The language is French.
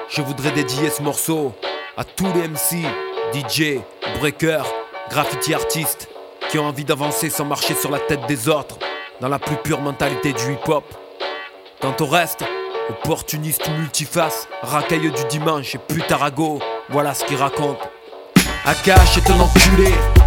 Je voudrais dédier ce morceau à tous les MC, DJ, breakers, graffiti artistes qui ont envie d'avancer sans marcher sur la tête des autres, dans la plus pure mentalité du hip-hop. Quant au reste, opportuniste multiface, racailleux du dimanche et putarago, voilà ce qu'ils racontent. Akash est un enculé,